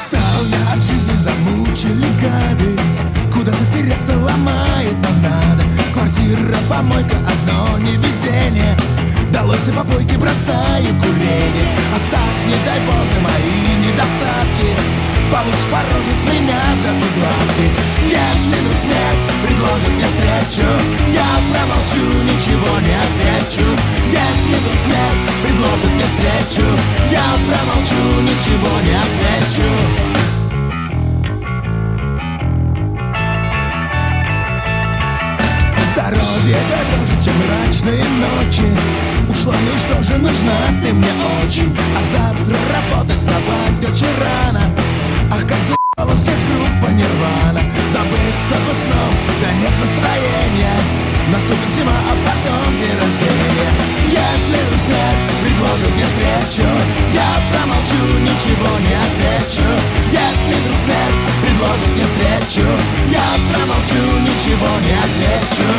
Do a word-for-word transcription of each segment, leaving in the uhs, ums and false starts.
Устал я от жизни, замучили гады. Куда-то переться ломает нам надо. Квартира, помойка, одно невезение. Долой по попойке, бросаю курение. Оставь, не дай Боже, мои недостатки. Получишь по роже с меня за гладкий. Если вдруг смерть предложит мне встречу, я промолчу, ничего не отвечу. Если вдруг смерть предложит мне встречу, я промолчу, ничего не отвечу. Здоровье дороже, чем мрачные ночи. Ушла, ну и что же, нужна ты мне очень. А завтра работать вставать очень рано. Ах, как за***ла вся группа Нирвана. Забыться бы сном, да нет настроения. Наступит зима, а потом день рождения. Если вдруг смерть предложит мне встречу, я промолчу, ничего не отвечу. Если вдруг смерть предложит мне встречу, я промолчу, ничего не отвечу.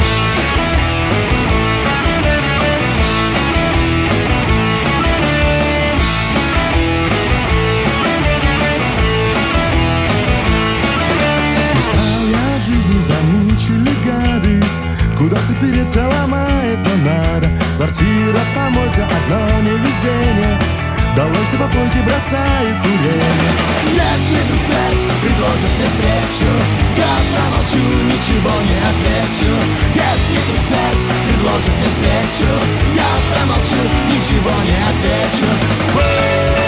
Замучили гады. Куда-то переться ломает, но надо. Квартира, помойка, одно невезение. Долой по попойке, бросает курение. Если вдруг смерть предложит мне встречу, я промолчу, ничего не отвечу. Если вдруг смерть предложит мне встречу, я промолчу, ничего не отвечу.